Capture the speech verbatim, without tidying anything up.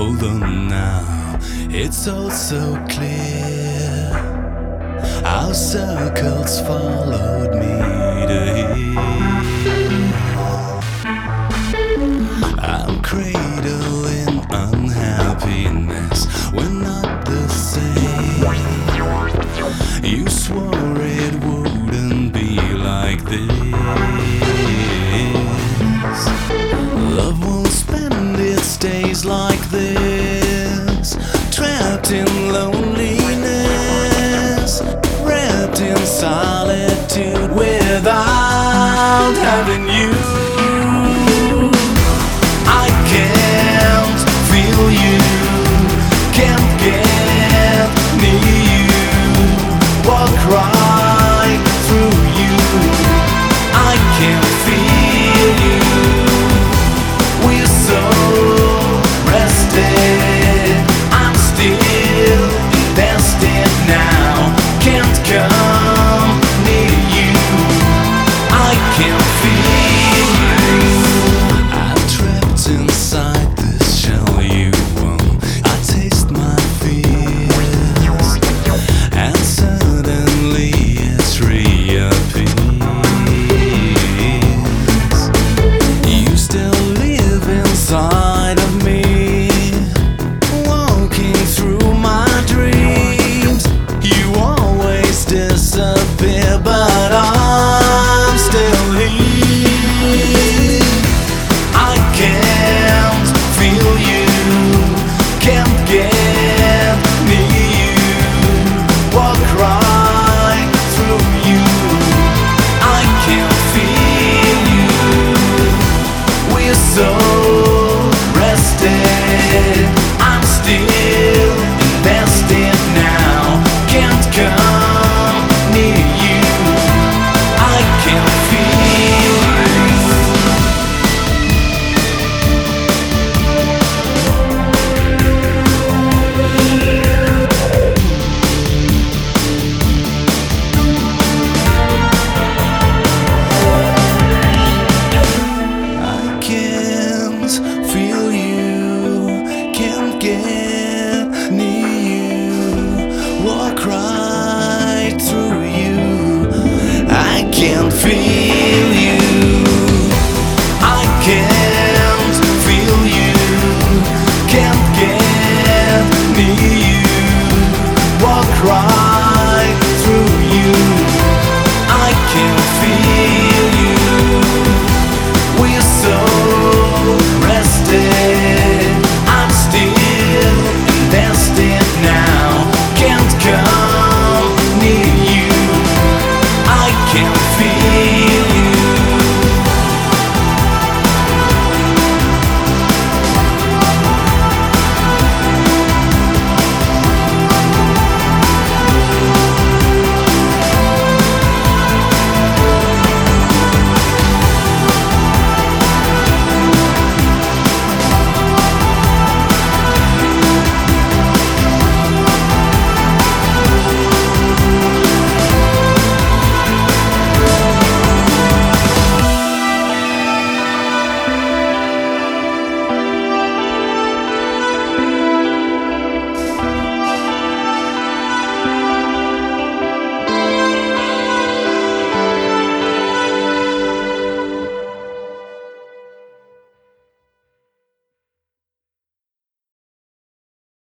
Although now it's all so clear, our circles followed me to here. I'm cradling unhappiness, we're not the same. You swore it wouldn't be like this. Love won't spend its days like this, trapped in loneliness, wrapped in solitude without having you.